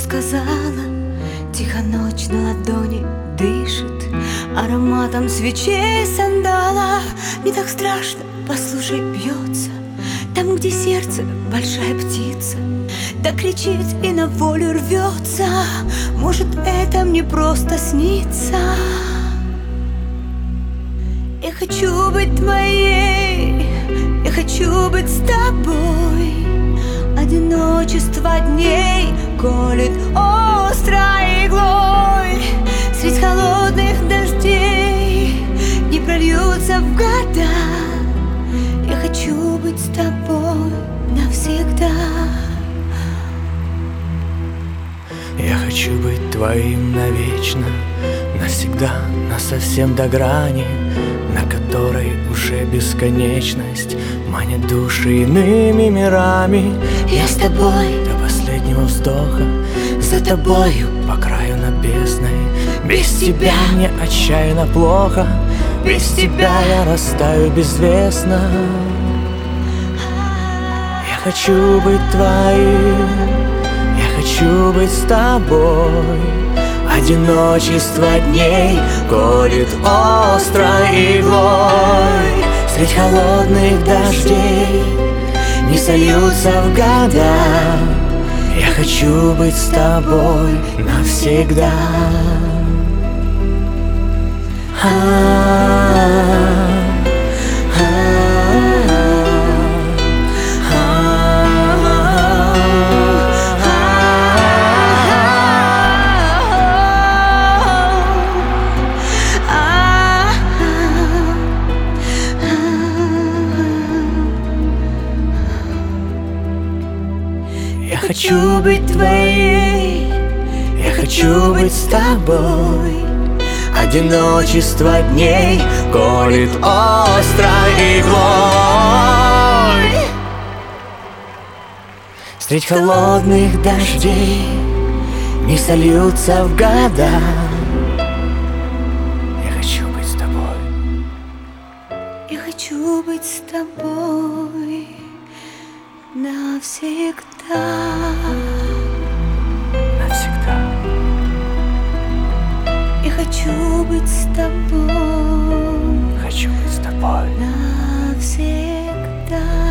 сказала, тихо ночь на ладони дышит ароматом свечей сандала. Не так страшно, послушай, бьется там, где сердце большая птица, так кричит и на волю рвется. Может, это мне просто снится. Я хочу быть твоей, я хочу быть с тобой. Одиночество дней колет острой иглой. Средь холодных дождей не прольются в года. Я хочу быть с тобой навсегда. Я хочу быть твоим навечно, навсегда, насовсем до грани, на которой уже бесконечность манит души иными мирами. Я с тобой до последнего вздоха, за тобою по краю над бездной. Без тебя мне отчаянно плохо, без тебя я растаю безвестно. Я хочу быть твоим, я хочу быть с тобой. Одиночество дней колет острой иглой. Средь холодных дождей не сольются в года. Я хочу быть с тобой навсегда. Я хочу быть твоей, я хочу быть с тобой. Одиночество дней колет острой иглой. Средь холодных дождей не сольются в года. Я хочу быть с тобой. Я хочу быть с тобой навсегда. Навсегда. Я хочу быть с тобой. Хочу быть с тобой Навсегда.